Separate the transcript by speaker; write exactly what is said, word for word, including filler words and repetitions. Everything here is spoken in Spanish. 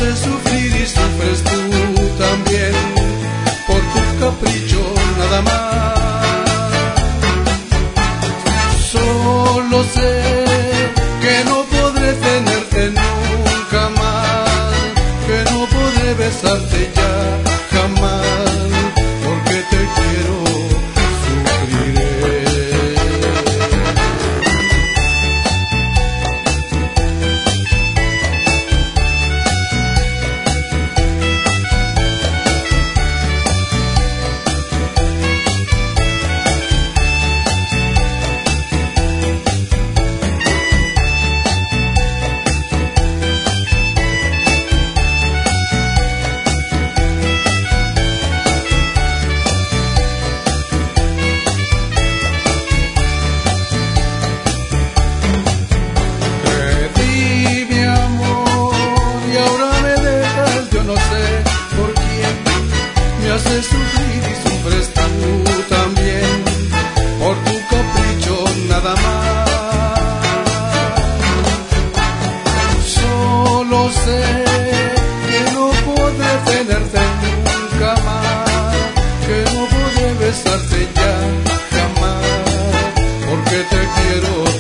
Speaker 1: haces sufrir y sufres tú también por tus caprichos nada más. Solo sé que no podré tenerte nunca más, que no podré besarte ya jamás, porque te quiero, sufriré. Haces sufrir y sufres tú también por tu capricho nada más. Solo sé que no podré tenerte nunca más, que no podré besarte ya jamás, porque te quiero.